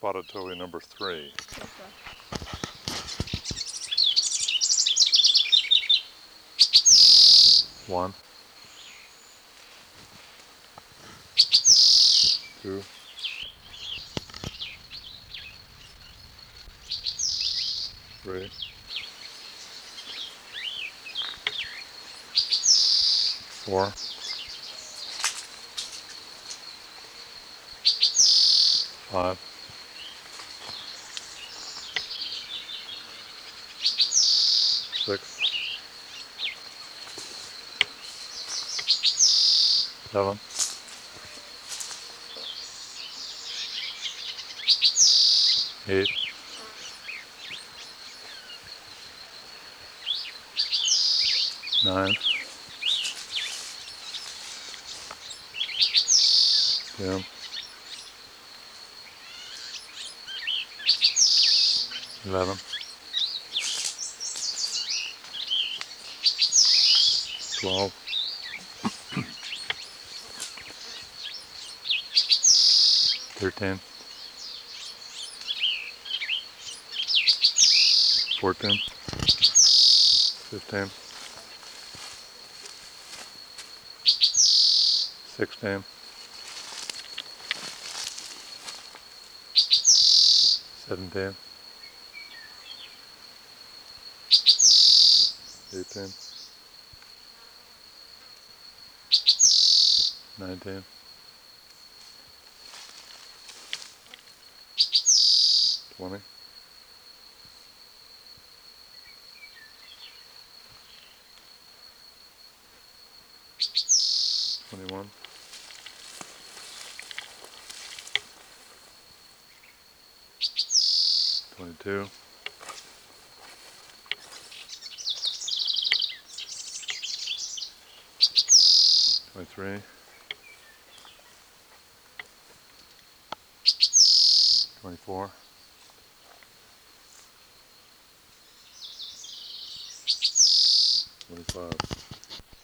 spotted towhee number 3. Yes, sir. 1, 2, 3, 4, 5, 6, 7, 8, 9, 10, 11, 12, 13, 14, 15, 16, 17, 18, 19, 20, 21, 22, 23, 24, 25.